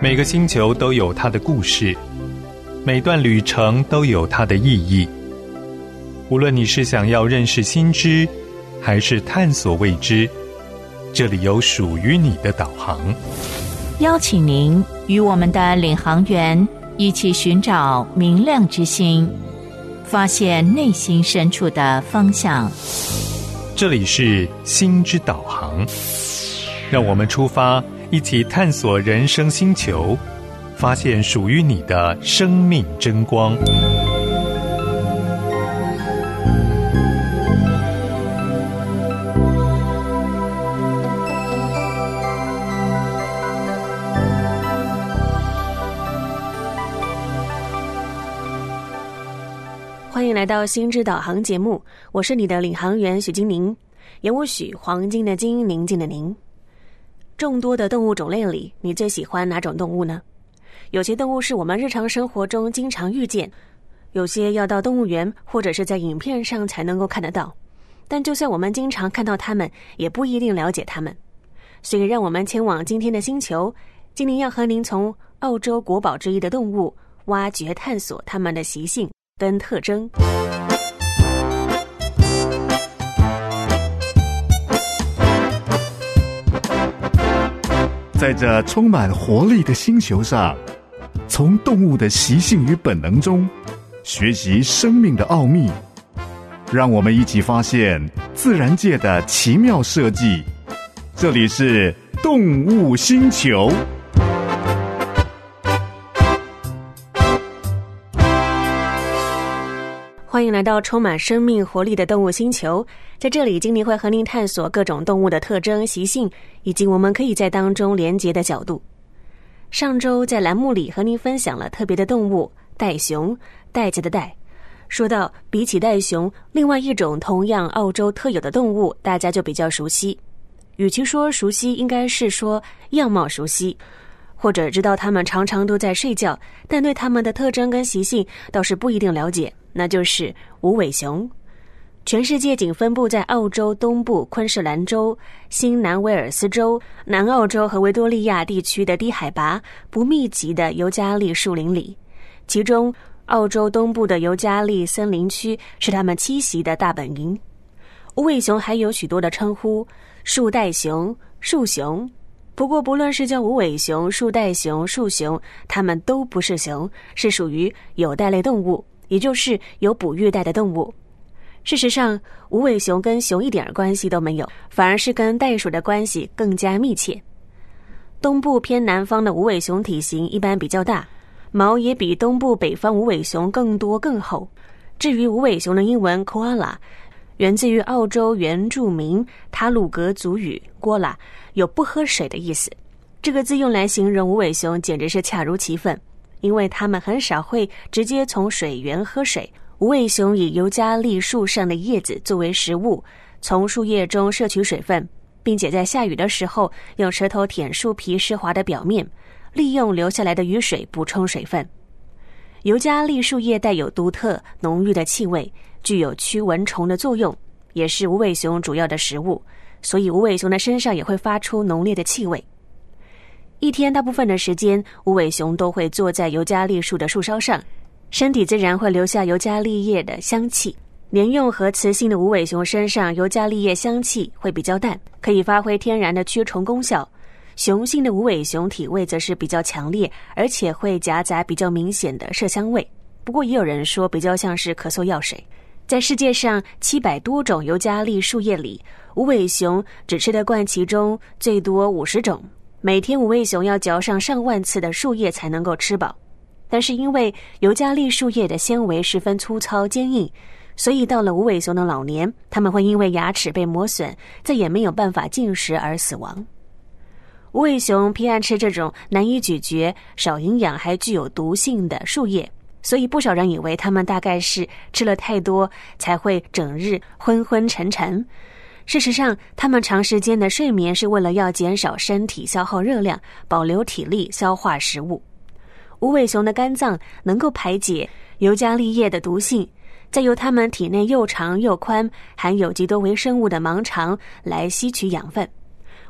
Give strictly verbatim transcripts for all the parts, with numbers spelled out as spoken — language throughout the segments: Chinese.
每个星球都有它的故事，每段旅程都有它的意义。无论你是想要认识新知，还是探索未知，这里有属于你的导航。 邀请您与我们的领航员一起寻找明亮之星，发现内心深处的方向。 这里是心之导航，让我们出发，一起探索人生星球，发现属于你的生命真光。 欢迎来到心之导航节目，我是你的领航员许金宁，言我许，黄金的金，宁静的宁。众多的动物种类里，你最喜欢哪种动物呢？有些动物是我们日常生活中经常遇见，有些要到动物园或者是在影片上才能够看得到，但就算我们经常看到它们，也不一定了解它们。所以让我们前往今天的星球，金宁要和您从澳洲国宝之一的动物挖掘探索它们的习性跟特征。 在这充满活力的星球上，从动物的习性与本能中学习生命的奥秘，让我们一起发现自然界的奇妙设计。这里是动物星球。 欢迎来到充满生命活力的动物星球，在这里金宁会和您探索各种动物的特征、习性，以及我们可以在当中连结的角度。上周在栏目里和您分享了特别的动物袋熊，袋子的袋。说到比起袋熊，另外一种同样澳洲特有的动物，大家就比较熟悉。与其说熟悉，应该是说样貌熟悉，或者知道它们常常都在睡觉，但对它们的特征跟习性倒是不一定了解。那就是无尾熊。全世界仅分布在澳洲东部昆士兰州、新南威尔斯州、南澳洲和维多利亚地区的低海拔不密集的尤加利树林里，其中澳洲东部的尤加利森林区是它们栖息的大本营。无尾熊还有许多的称呼，树袋熊、树熊。不过不论是叫无尾熊、树袋熊、树熊，它们都不是熊，是属于有袋类动物，也就是有哺育袋的动物。事实上，无尾熊跟熊一点关系都没有，反而是跟袋鼠的关系更加密切。东部偏南方的无尾熊体型一般比较大，毛也比东部北方无尾熊更多更厚。至于无尾熊的英文 koala， 源自于澳洲原住民塔鲁格族语 koala， 有不喝水的意思。这个字用来形容无尾熊简直是恰如其分，因为它们很少会直接从水源喝水。无尾熊以尤加利树上的叶子作为食物，从树叶中摄取水分，并且在下雨的时候用舌头舔树皮湿滑的表面，利用流下来的雨水补充水分。尤加利树叶带有独特浓郁的气味，具有驱蚊虫的作用，也是无尾熊主要的食物，所以无尾熊的身上也会发出浓烈的气味。一天大部分的时间，无尾熊都会坐在尤加利树的树梢上，身体自然会留下尤加利叶的香气。年幼和雌性的无尾熊身上尤加利叶香气会比较淡，可以发挥天然的驱虫功效。雄性的无尾熊体味则是比较强烈，而且会夹杂比较明显的麝香味，不过也有人说比较像是咳嗽药水。在世界上七百多种尤加利树叶里，无尾熊只吃得惯其中最多五十种，每天无尾熊要嚼上上万次的树叶才能够吃饱。但是因为尤加利树叶的纤维十分粗糙坚硬，所以到了无尾熊的老年，它们会因为牙齿被磨损，再也没有办法进食而死亡。无尾熊偏爱吃这种难以咀嚼、少营养还具有毒性的树叶，所以不少人以为它们大概是吃了太多才会整日昏昏沉沉。事实上，它们长时间的睡眠是为了要减少身体消耗热量，保留体力消化食物。无尾熊的肝脏能够排解尤加利叶的毒性，再由它们体内又长又宽、含有极多微生物的盲肠来吸取养分。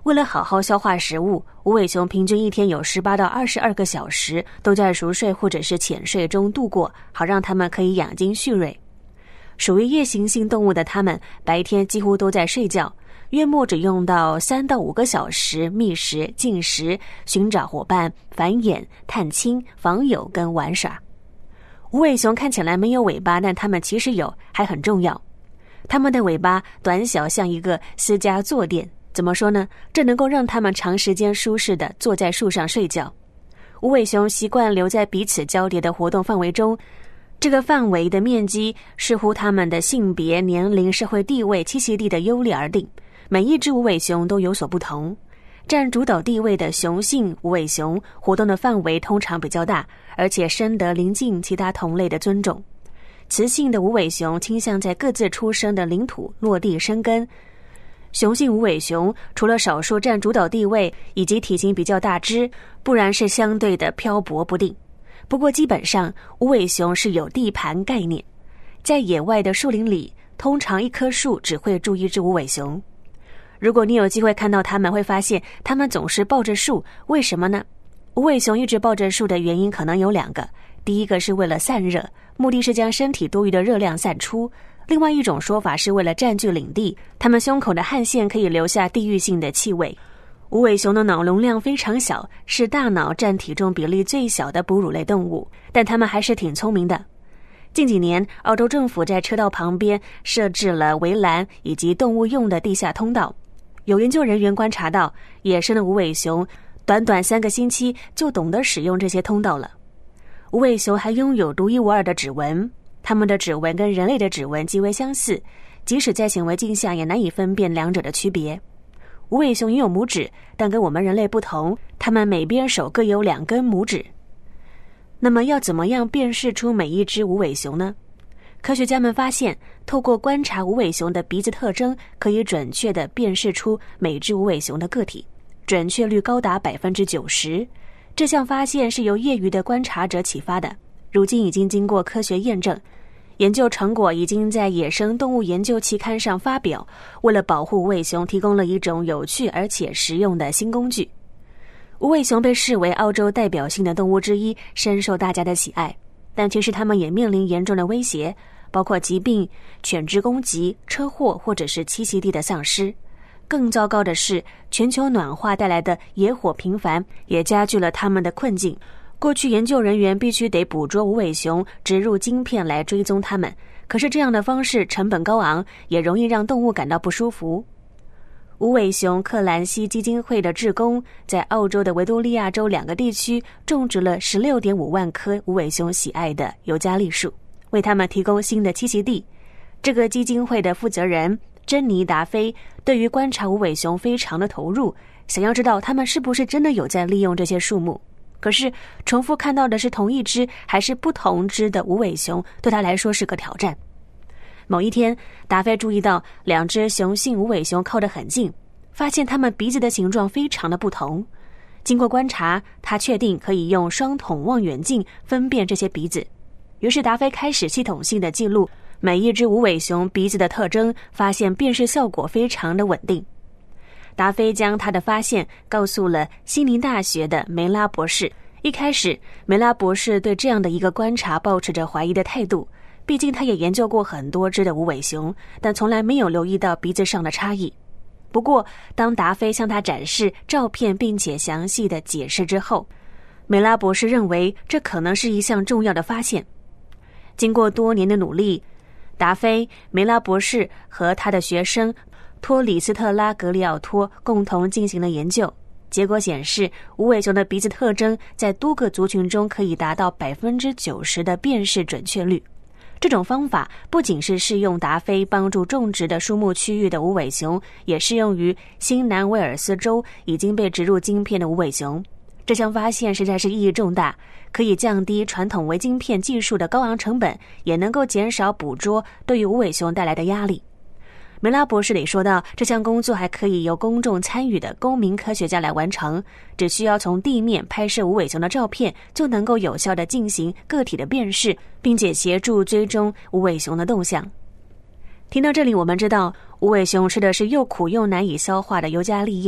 为了好好消化食物，无尾熊平均一天有十八到二十二个小时都在熟睡或者是浅睡中度过，好让它们可以养精蓄锐。属于夜行性动物的它们，白天几乎都在睡觉，约莫只用到三到五个小时觅食、进食、寻找伙伴、繁衍、探亲、访友跟玩耍。无尾熊看起来没有尾巴，但它们其实有，还很重要。它们的尾巴短小，像一个私家坐垫。怎么说呢？这能够让它们长时间舒适地坐在树上睡觉。无尾熊习惯留在彼此交叠的活动范围中，这个范围的面积视乎它们的性别、年龄、社会地位、栖息地的优劣而定。每一只无尾熊都有所不同。占主导地位的雄性无尾熊活动的范围通常比较大，而且深得邻近其他同类的尊重。雌性的无尾熊倾向在各自出生的领土落地生根。雄性无尾熊除了少数占主导地位以及体型比较大只，不然是相对的漂泊不定。不过基本上无尾熊是有地盘概念，在野外的树林里，通常一棵树只会住一只无尾熊。如果你有机会看到它们，会发现它们总是抱着树，为什么呢？无尾熊一直抱着树的原因可能有两个，第一个是为了散热，目的是将身体多余的热量散出。另外一种说法是为了占据领地，它们胸口的汗腺可以留下地域性的气味。无尾熊的脑容量非常小，是大脑占体重比例最小的哺乳类动物，但它们还是挺聪明的。近几年，澳洲政府在车道旁边设置了围栏以及动物用的地下通道。有研究人员观察到，野生的无尾熊短短三个星期就懂得使用这些通道了。无尾熊还拥有独一无二的指纹，它们的指纹跟人类的指纹极为相似，即使在显微镜下也难以分辨两者的区别。无尾熊拥有拇指，但跟我们人类不同，它们每边手各有两根拇指。那么要怎么样辨识出每一只无尾熊呢？科学家们发现，透过观察无尾熊的鼻子特征，可以准确地辨识出每只无尾熊的个体，准确率高达百分之九十。这项发现是由业余的观察者启发的，如今已经经过科学验证，研究成果已经在《野生动物研究》期刊上发表，为了保护无尾熊提供了一种有趣而且实用的新工具。无尾熊被视为澳洲代表性的动物之一，深受大家的喜爱，但其实它们也面临严重的威胁，包括疾病、犬只攻击、车祸或者是栖息地的丧失。更糟糕的是，全球暖化带来的野火频繁，也加剧了它们的困境。过去研究人员必须得捕捉无尾熊，植入晶片来追踪它们，可是这样的方式成本高昂，也容易让动物感到不舒服。无尾熊克兰西基金会的志工在澳洲的维多利亚州两个地区种植了 十六点五万棵无尾熊喜爱的尤加利树，为它们提供新的栖息地。这个基金会的负责人珍妮达菲对于观察无尾熊非常的投入，想要知道他们是不是真的有在利用这些树木。可是重复看到的是同一只还是不同只的无尾熊，对他来说是个挑战。某一天，达菲注意到两只雄性无尾熊靠得很近，发现它们鼻子的形状非常的不同。经过观察，他确定可以用双筒望远镜分辨这些鼻子。于是达菲开始系统性的记录每一只无尾熊鼻子的特征，发现辨识效果非常的稳定。达菲将他的发现告诉了悉尼大学的梅拉博士。一开始，梅拉博士对这样的一个观察抱持着怀疑的态度，毕竟他也研究过很多只的无尾熊，但从来没有留意到鼻子上的差异。不过当达菲向他展示照片并且详细的解释之后，梅拉博士认为这可能是一项重要的发现。经过多年的努力，达菲、梅拉博士和他的学生托里斯特拉格里奥托共同进行了研究，结果显示无尾熊的鼻子特征在多个族群中可以达到 百分之九十 的辨识准确率。这种方法不仅是适用达菲帮助种植的树木区域的无尾熊，也适用于新南威尔斯州已经被植入晶片的无尾熊。这项发现实在是意义重大，可以降低传统微晶片技术的高昂成本，也能够减少捕捉对于无尾熊带来的压力。梅拉博士里说到，这项工作还可以由公众参与的公民科学家来完成，只需要从地面拍摄无尾熊的照片，就能够有效地进行个体的辨识，并且协助追踪无尾熊的动向。听到这里，我们知道无尾熊吃的是又苦又难以消化的尤加利叶，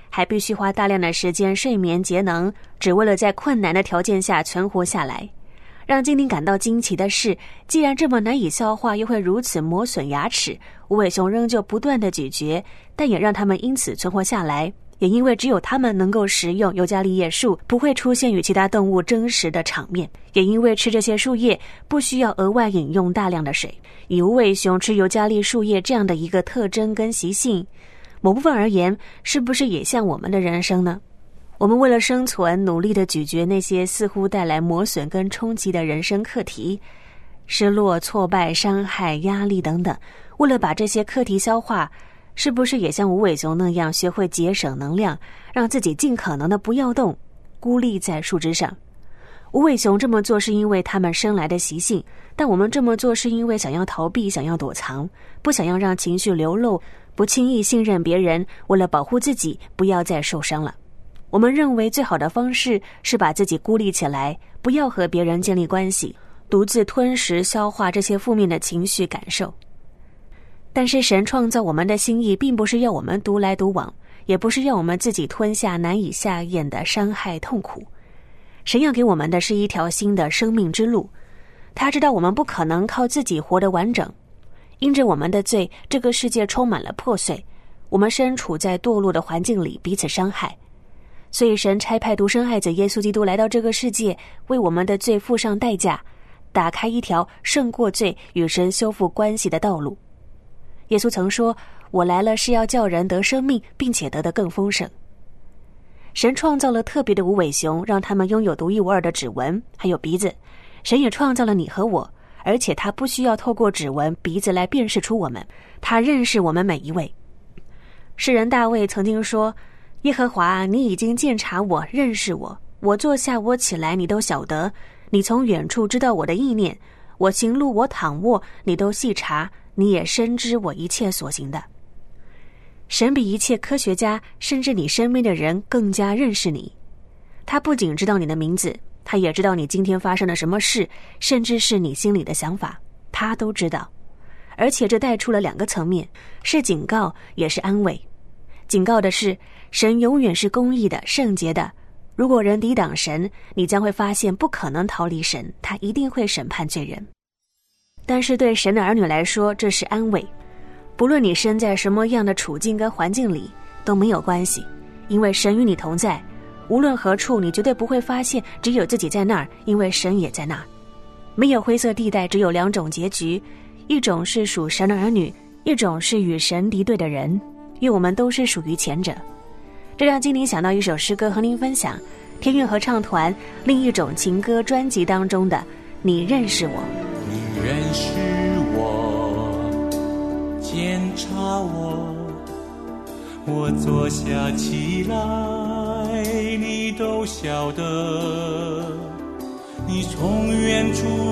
还必须花大量的时间睡眠节能，只为了在困难的条件下存活下来。让精灵感到惊奇的是，既然这么难以消化，又会如此磨损牙齿，无尾熊仍旧不断的咀嚼，但也让它们因此存活下来。也因为只有它们能够食用尤加利叶树，不会出现与其他动物争食的场面。也因为吃这些树叶不需要额外饮用大量的水，以无尾熊吃尤加利树叶这样的一个特征跟习性，某部分而言，是不是也像我们的人生呢？我们为了生存，努力地咀嚼那些似乎带来磨损跟冲击的人生课题，失落、挫败、伤害、压力等等。为了把这些课题消化，是不是也像无尾熊那样学会节省能量，让自己尽可能的不要动，孤立在树枝上？无尾熊这么做是因为它们生来的习性，但我们这么做是因为想要逃避，想要躲藏，不想要让情绪流露，不轻易信任别人，为了保护自己不要再受伤了。我们认为最好的方式是把自己孤立起来，不要和别人建立关系，独自吞食消化这些负面的情绪感受。但是神创造我们的心意并不是要我们独来独往，也不是要我们自己吞下难以下咽的伤害痛苦。神要给我们的是一条新的生命之路，他知道我们不可能靠自己活得完整，因着我们的罪，这个世界充满了破碎，我们身处在堕落的环境里，彼此伤害。所以神差派独生爱子耶稣基督来到这个世界，为我们的罪付上代价，打开一条胜过罪与神修复关系的道路。耶稣曾说，我来了是要叫人得生命，并且得得更丰盛。神创造了特别的无尾熊，让他们拥有独一无二的指纹还有鼻子。神也创造了你和我，而且他不需要透过指纹鼻子来辨识出我们，他认识我们每一位。诗人大卫曾经说，耶和华，你已经鉴察我，认识我，我坐下我起来，你都晓得，你从远处知道我的意念，我行路我躺卧，你都细察，你也深知我一切所行的。神比一切科学家甚至你身边的人更加认识你，他不仅知道你的名字，他也知道你今天发生了什么事，甚至是你心里的想法，他都知道。而且这带出了两个层面，是警告也是安慰。警告的是，神永远是公义的、圣洁的，如果人抵挡神，你将会发现不可能逃离神，他一定会审判罪人。但是对神的儿女来说，这是安慰，不论你身在什么样的处境跟环境里都没有关系，因为神与你同在，无论何处你绝对不会发现只有自己在那儿，因为神也在那儿。没有灰色地带，只有两种结局，一种是属神的儿女，一种是与神敌对的人，愿我们都是属于前者。这让精灵想到一首诗歌和您分享，天韵合唱团另一种情歌专辑当中的你认识我。 你认识我，检查我，我坐下起来，你都晓得，你从远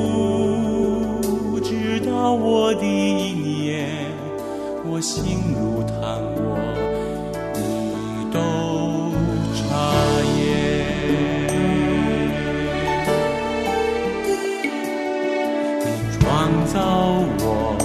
处知道我的意念，我心如躺卧，你都察言。你创造我，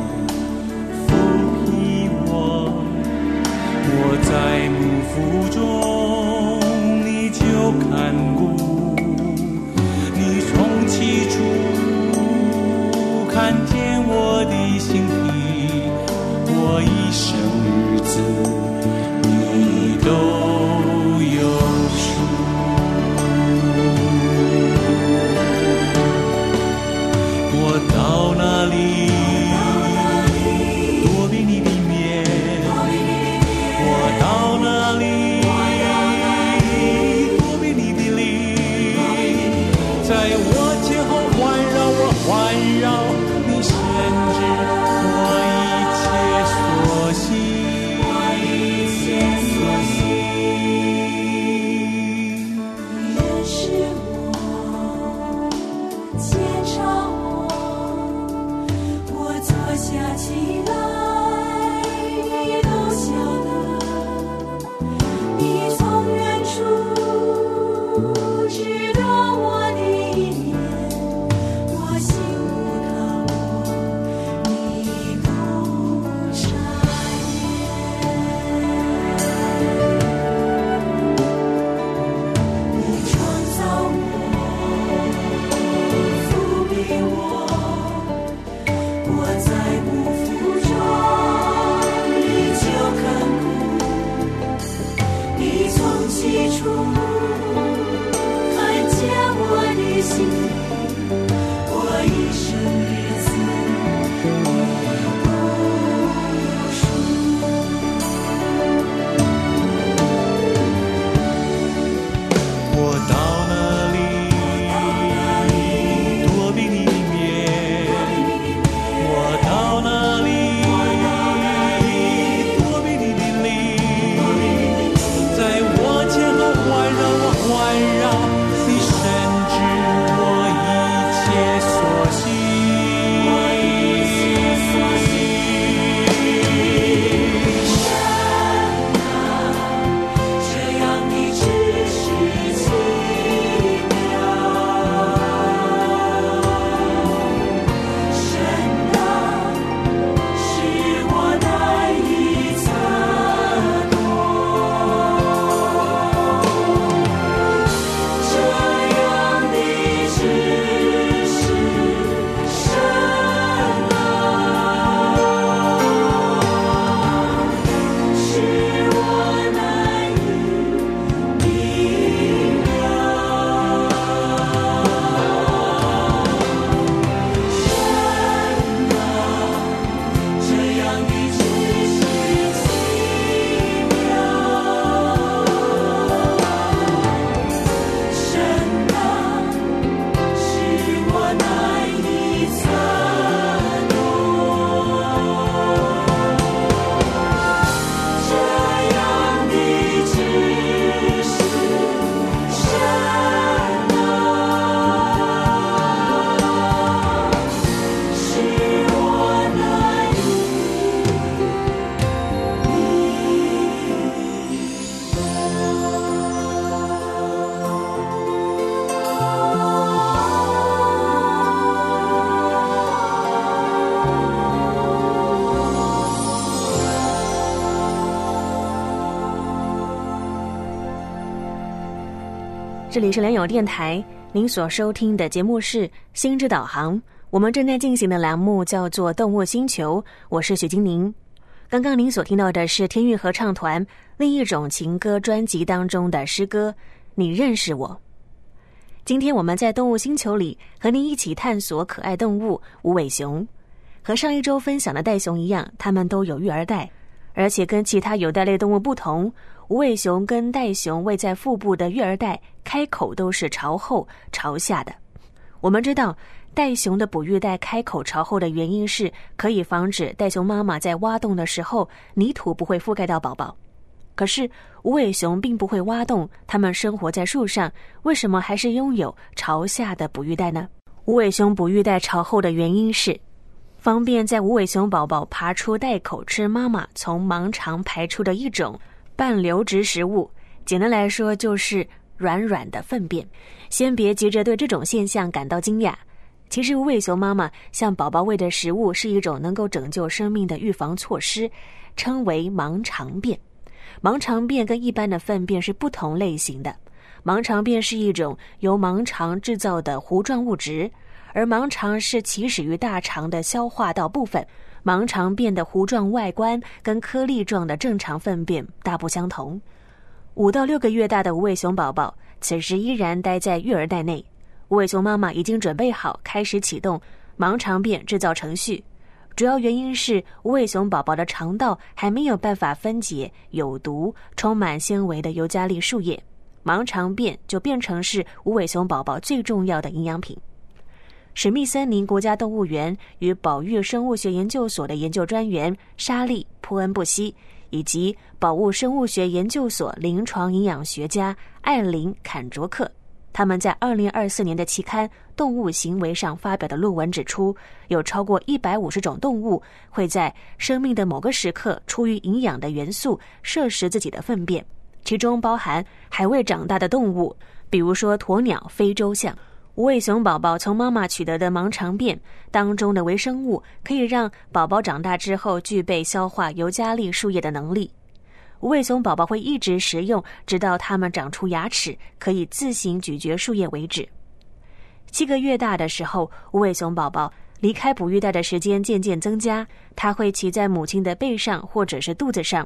赋予我，我在幕腹中你就看顾，你从起初看见我的心意，我一生日子你都有数。我到哪里躲避你的面，我到哪里起初看见我的心，我一生日子你都有数。 我到哪里躲避你面，我到哪里躲避你的灵，在我前后环绕我环绕，你深知我一切所行。 这样的知识奇妙，神啊，使我难以测度。这样的知识，神啊，使我难以明了。神啊，这样的知识奇妙，神啊，使我难以测度。这样的知识，神啊，使我难这里是良友电台，您所收听的节目是心之导航，我们正在进行的栏目叫做动物星球，我是许金宁。刚刚您所听到的是天韵合唱团另一种情歌专辑当中的诗歌你认识我。今天我们在动物星球里和您一起探索可爱动物无尾熊。和上一周分享的袋熊一样，它们都有育儿袋，而且跟其他有袋类动物不同，无尾熊跟袋熊位在腹部的育儿袋开口都是朝后朝下的。我们知道袋熊的哺育袋开口朝后的原因是可以防止袋熊妈妈在挖洞的时候泥土不会覆盖到宝宝。可是无尾熊并不会挖洞，它们生活在树上，为什么还是拥有朝下的哺育袋呢？无尾熊哺育袋朝后的原因是方便在无尾熊宝宝爬出袋口吃妈妈从盲肠排出的一种半流质食物，简单来说就是软软的粪便。先别急着对这种现象感到惊讶，其实无尾熊妈妈向宝宝喂的食物是一种能够拯救生命的预防措施，称为盲肠便。盲肠便跟一般的粪便是不同类型的，盲肠便是一种由盲肠制造的糊状物质，而盲肠是起始于大肠的消化道部分。盲肠便的糊状外观跟颗粒状的正常粪便大不相同。五到六个月大的无尾熊宝宝此时依然待在育儿袋内，无尾熊妈妈已经准备好开始启动盲肠便制造程序。主要原因是无尾熊宝宝的肠道还没有办法分解有毒、充满纤维的尤加利树叶，盲肠便就变成是无尾熊宝宝最重要的营养品。史密森林国家动物园与保育生物学研究所的研究专员莎莉·波恩布希，以及保物生物学研究所临床营养学家艾琳·坎卓克，他们在二零二四年的期刊《动物行为》上发表的论文指出，有超过一百五十种动物会在生命的某个时刻出于营养的元素摄食自己的粪便，其中包含还未长大的动物，比如说鸵鸟、非洲象。无尾熊宝宝从妈妈取得的盲肠便当中的微生物可以让宝宝长大之后具备消化尤加利树叶的能力。无尾熊宝宝会一直食用，直到它们长出牙齿，可以自行咀嚼树叶为止。七个月大的时候，无尾熊宝宝离开哺育袋的时间渐渐增加，它会骑在母亲的背上或者是肚子上，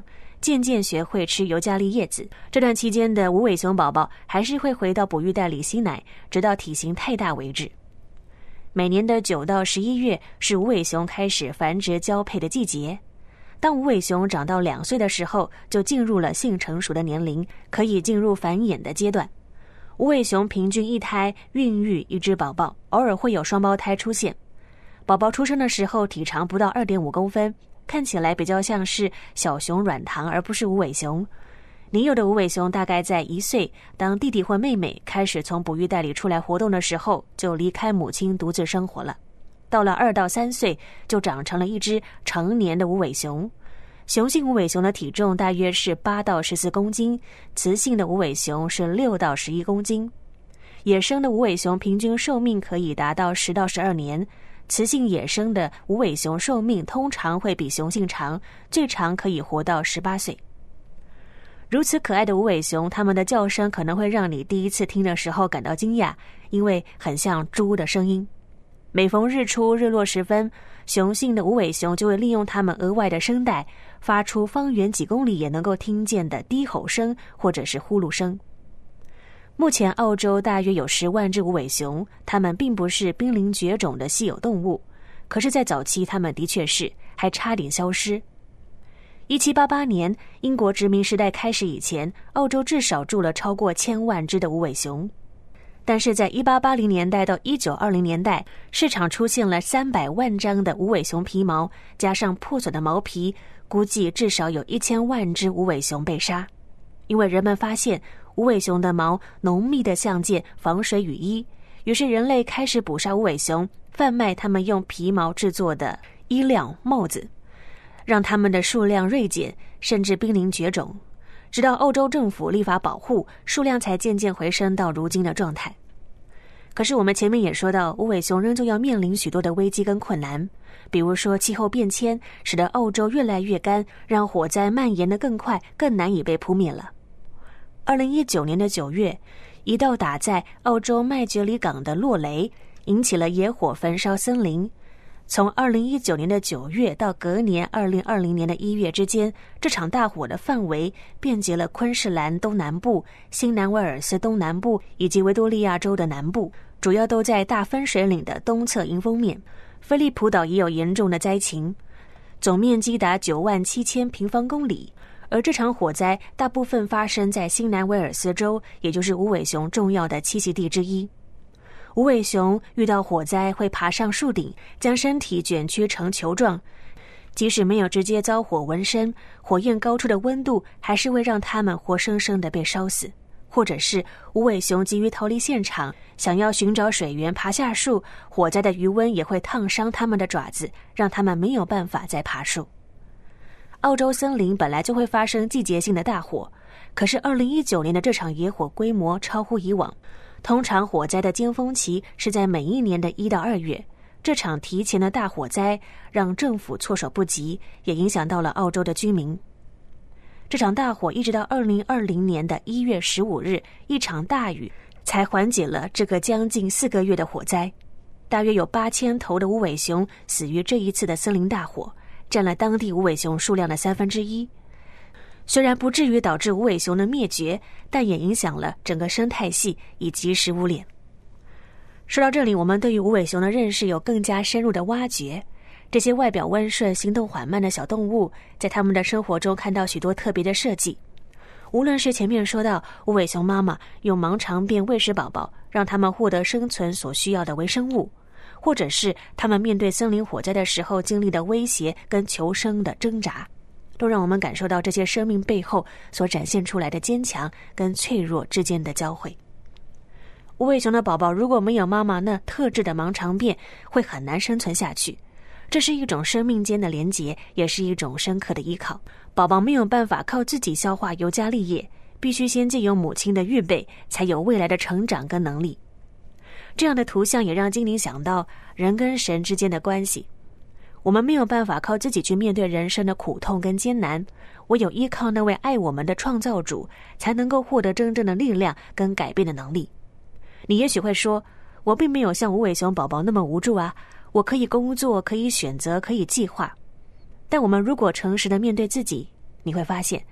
渐渐学会吃尤加利叶子。这段期间的无尾熊宝宝还是会回到哺育袋里吸奶，直到体型太大为止。每年的九到十一月是无尾熊开始繁殖交配的季节。当无尾熊长到两岁的时候，就进入了性成熟的年龄，可以进入繁衍的阶段。无尾熊平均一胎孕育一只宝宝，偶尔会有双胞胎出现。宝宝出生的时候体长不到 二点五公分，看起来比较像是小熊软糖，而不是无尾熊。年幼的无尾熊大概在一岁，当弟弟或妹妹开始从哺育袋里出来活动的时候，就离开母亲独自生活了。到了二到三岁，就长成了一只成年的无尾熊。雄性无尾熊的体重大约是八到十四公斤，雌性的无尾熊是六到十一公斤。野生的无尾熊平均寿命可以达到十到十二年，雌性野生的无尾熊寿命通常会比雄性长，最长可以活到十八岁。如此可爱的无尾熊，它们的叫声可能会让你第一次听的时候感到惊讶，因为很像猪的声音。每逢日出日落时分，雄性的无尾熊就会利用它们额外的声带，发出方圆几公里也能够听见的低吼声或者是呼噜声。目前澳洲大约有十万只无尾熊，它们并不是濒临绝种的稀有动物，可是在早期它们的确是，还差点消失。一七八八年英国殖民时代开始以前，澳洲至少住了超过千万只的无尾熊。但是在一八八零年代到一九二零年代，市场出现了三百万张的无尾熊皮毛，加上破损的毛皮，估计至少有一千万只无尾熊被杀。因为人们发现无尾熊的毛浓密的像件防水雨衣，于是人类开始捕杀无尾熊，贩卖他们用皮毛制作的衣料、帽子，让它们的数量锐减，甚至濒临绝种。直到欧洲政府立法保护，数量才渐渐回升到如今的状态。可是我们前面也说到，无尾熊仍旧要面临许多的危机跟困难，比如说气候变迁使得澳洲越来越干，让火灾蔓延得更快，更难以被扑灭了。二零一九年的九月，一道打在澳洲麦觉里港的落雷引起了野火焚烧森林。从二零一九年的九月到隔年二零二零年的一月之间，这场大火的范围遍及了昆士兰东南部、新南威尔斯东南部以及维多利亚州的南部，主要都在大分水岭的东侧迎风面。菲利普岛也有严重的灾情，总面积达九万七千平方公里。而这场火灾大部分发生在新南威尔斯州，也就是无尾熊重要的栖息地之一。无尾熊遇到火灾会爬上树顶，将身体卷曲成球状，即使没有直接遭火纹身，火焰高出的温度还是会让它们活生生的被烧死。或者是无尾熊急于逃离现场，想要寻找水源爬下树，火灾的余温也会烫伤它们的爪子，让它们没有办法再爬树。澳洲森林本来就会发生季节性的大火，可是二零一九年的这场野火规模超乎以往。通常火灾的尖峰期是在每一年的一到二月，这场提前的大火灾让政府措手不及，也影响到了澳洲的居民。这场大火一直到二零二零年的一月十五日，一场大雨才缓解了这个将近四个月的火灾。大约有八千头的无尾熊死于这一次的森林大火，占了当地无尾熊数量的三分之一。虽然不至于导致无尾熊的灭绝，但也影响了整个生态系以及食物链。说到这里，我们对于无尾熊的认识有更加深入的挖掘。这些外表温顺、行动缓慢的小动物，在他们的生活中看到许多特别的设计。无论是前面说到无尾熊妈妈用盲肠便喂食宝宝，让他们获得生存所需要的微生物，或者是他们面对森林火灾的时候经历的威胁跟求生的挣扎，都让我们感受到这些生命背后所展现出来的坚强跟脆弱之间的交汇。无尾熊的宝宝如果没有妈妈那特制的盲肠便，会很难生存下去。这是一种生命间的连结，也是一种深刻的依靠。宝宝没有办法靠自己消化尤加利叶，必须先借由母亲的预备，才有未来的成长跟能力。这样的图像也让精灵想到人跟神之间的关系。我们没有办法靠自己去面对人生的苦痛跟艰难，唯有依靠那位爱我们的创造主，才能够获得真正的力量跟改变的能力。你也许会说，我并没有像无尾熊宝宝那么无助啊，我可以工作，可以选择，可以计划。但我们如果诚实的面对自己，你会发现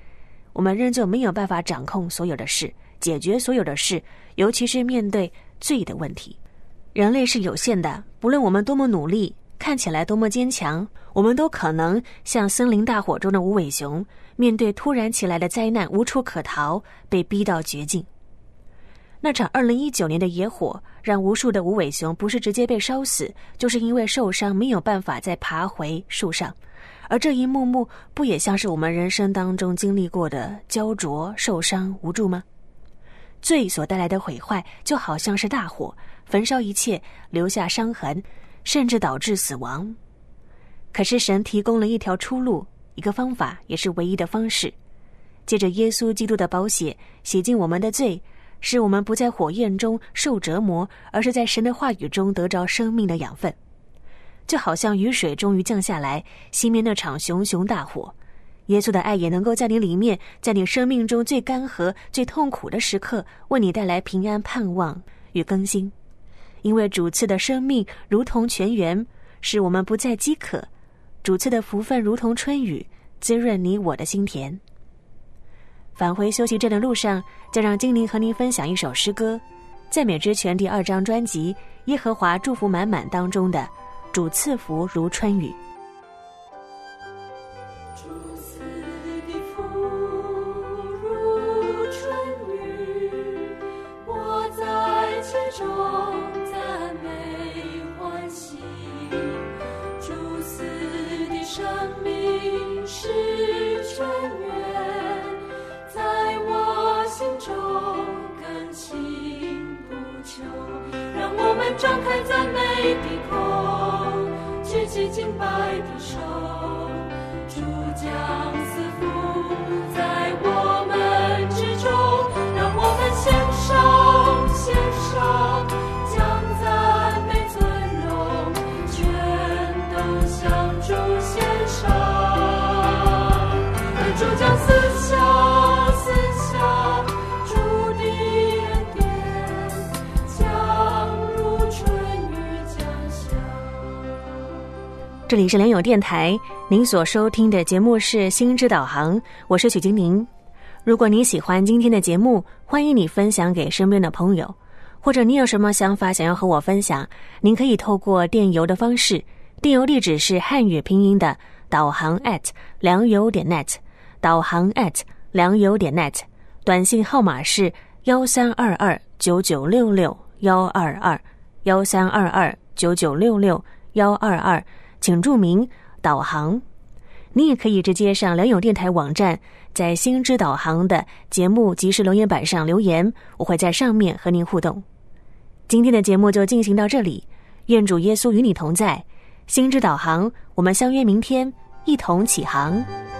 我们仍旧没有办法掌控所有的事，解决所有的事，尤其是面对罪的问题。人类是有限的，不论我们多么努力，看起来多么坚强，我们都可能像森林大火中的无尾熊，面对突然起来的灾难无处可逃，被逼到绝境。那场二零一九年的野火让无数的无尾熊不是直接被烧死，就是因为受伤没有办法再爬回树上。而这一幕幕不也像是我们人生当中经历过的焦灼、受伤、无助吗？罪所带来的毁坏就好像是大火，焚烧一切，留下伤痕，甚至导致死亡。可是神提供了一条出路，一个方法，也是唯一的方式。借着耶稣基督的宝血洗净我们的罪，使我们不在火焰中受折磨，而是在神的话语中得着生命的养分。就好像雨水终于降下来，熄灭那场熊熊大火，耶稣的爱也能够在你里面，在你生命中最干涸、最痛苦的时刻，为你带来平安、盼望与更新。因为主赐的生命如同泉源，使我们不再饥渴；主赐的福分如同春雨，滋润你我的心田。返回休息站的路上，将让精灵和您分享一首诗歌，赞美之泉第二张专辑《耶和华祝福满满》当中的主赐福如春雨。 主赐的福如春雨，我在其中赞美欢喜。主赐的生命是泉源，在我心中更新不求。让我们张开赞美的口，举起敬拜的手，主将赐福在我们之中。让我们献上献上，将赞美尊荣全都向主献上。而主将赐下赐下主的恩典，将如春雨降下。 这里是良友电台，您所收听的节目是心之导航，我是许金宁。如果你喜欢今天的节目，欢迎你分享给身边的朋友，或者你有什么想法想要和我分享，您可以透过电邮的方式，电邮地址是汉语拼音的导航 at 良友点 net， 导航 at 良友点 net， 短信号码是幺三二二九九六六幺二二幺三二二九九六六幺二二，请注明导航。你也可以直接上良友电台网站，在心之导航的节目即时留言板上留言，我会在上面和您互动。今天的节目就进行到这里，愿主耶稣与你同在。心之导航，我们相约明天，一同起航。